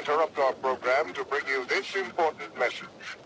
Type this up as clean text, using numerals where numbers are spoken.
interrupt our program to bring you this important message.